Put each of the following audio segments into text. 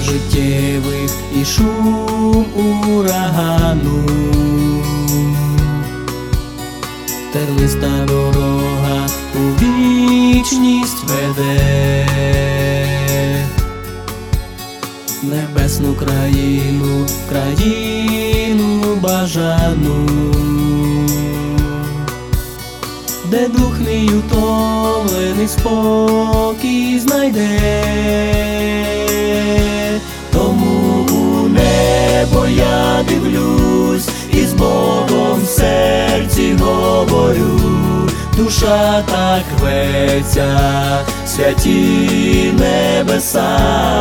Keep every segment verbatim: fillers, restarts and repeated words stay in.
життєвих і шум урагану. Терлиста дорога у вічність веде, небесну країну, країну бажану, де дух мій утомлений спокій знайде. Тому у небо я дивлюсь і з Богом в серці говорю. Душа так рветься, святі небеса,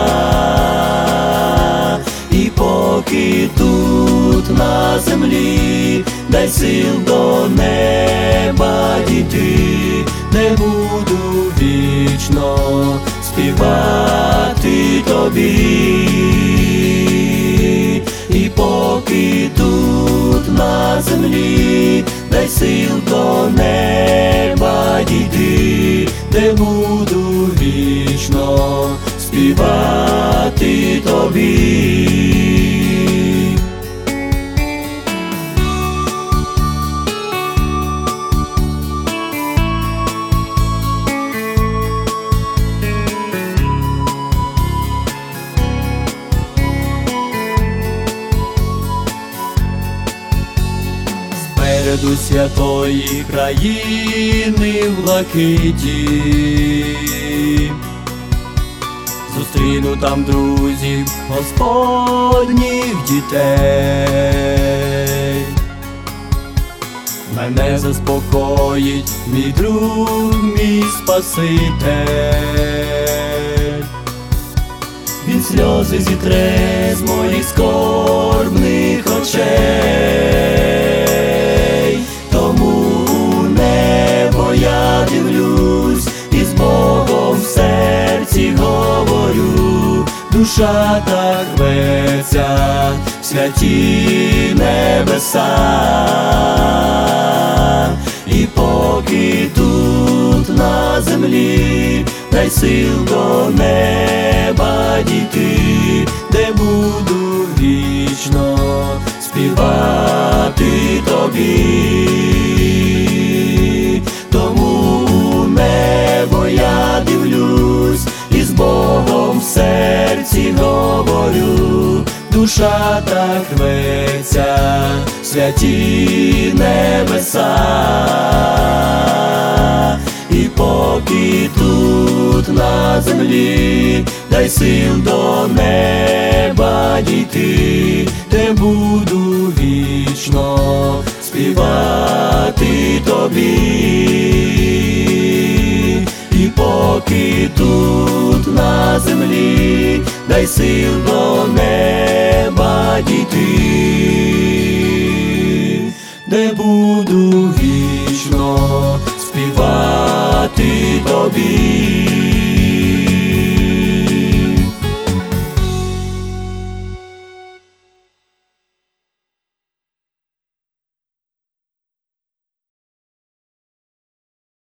і поки тут на землі, дай сил до неба дійти, де буду вічно співати тобі. І поки тут на землі, дай сил до неба дійти, де буду вічно співати тобі. До святої країни в блакиті зустріну там друзів, Господніх дітей. Мене заспокоїть мій друг, мій Спаситель. Він сльози зітре з моїх скорбних очей. Я дивлюсь і з Богом в серці говорю. Душа так рветься, святі небеса, і поки тут на землі, дай сил до неба дійти, де буду вічно співати тобі. Я дивлюсь і з Богом в серці говорю. Душа так рветься, святі небеса, і поки тут на землі, дай сил до неба дійти, де буду вічно співати тобі. І поки тут на землі, дай сил до неба дійти, де буду вічно співати тобі.